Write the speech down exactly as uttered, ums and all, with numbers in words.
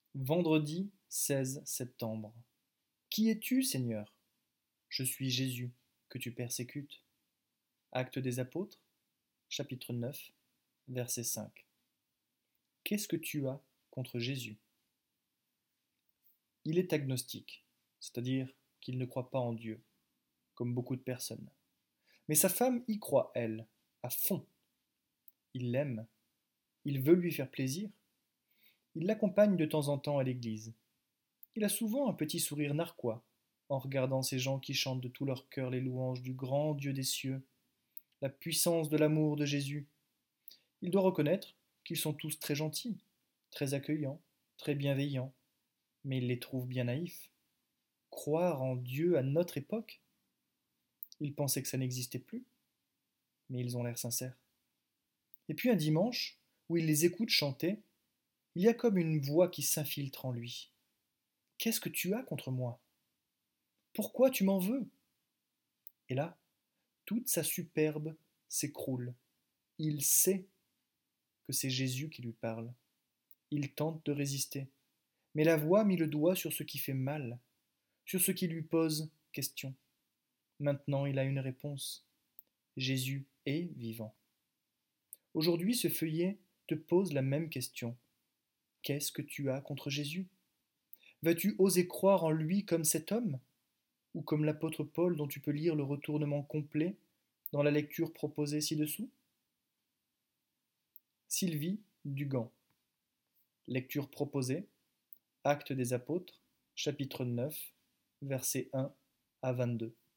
Vendredi seize septembre. Qui es-tu, Seigneur? Je suis Jésus, que tu persécutes. Actes des Apôtres, chapitre neuf, verset cinq. Qu'est-ce que tu as contre Jésus? Il est agnostique, c'est-à-dire qu'il ne croit pas en Dieu, comme beaucoup de personnes. Mais sa femme y croit, elle, à fond. Il l'aime, il veut lui faire plaisir. Il l'accompagne de temps en temps à l'église. Il a souvent un petit sourire narquois en regardant ces gens qui chantent de tout leur cœur les louanges du grand Dieu des cieux, la puissance de l'amour de Jésus. Il doit reconnaître qu'ils sont tous très gentils, très accueillants, très bienveillants, mais il les trouve bien naïfs. Croire en Dieu à notre époque? Ils pensaient que ça n'existait plus, mais ils ont l'air sincères. Et puis un dimanche, où il les écoute chanter, il y a comme une voix qui s'infiltre en lui. Qu'est-ce que tu as contre moi? Pourquoi tu m'en veux? Et là, toute sa superbe s'écroule. Il sait que c'est Jésus qui lui parle. Il tente de résister, mais la voix mit le doigt sur ce qui fait mal, sur ce qui lui pose question. Maintenant, il a une réponse. Jésus est vivant. Aujourd'hui, ce feuillet te pose la même question. Qu'est-ce que tu as contre Jésus? Vas-tu oser croire en lui comme cet homme? Ou comme l'apôtre Paul dont tu peux lire le retournement complet dans la lecture proposée ci-dessous? Sylvie Dugan. Lecture proposée. Actes des Apôtres, chapitre neuf, versets un à vingt-deux.